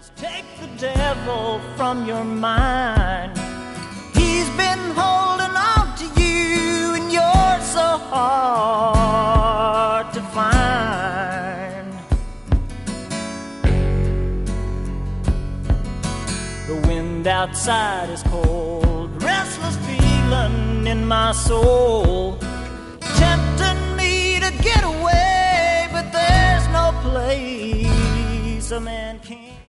Take the devil from your mind. He's been holding on to you, and you're so hard to find. The wind outside is cold, restless feeling in my soul, tempting me to get away, but there's no place a man can't.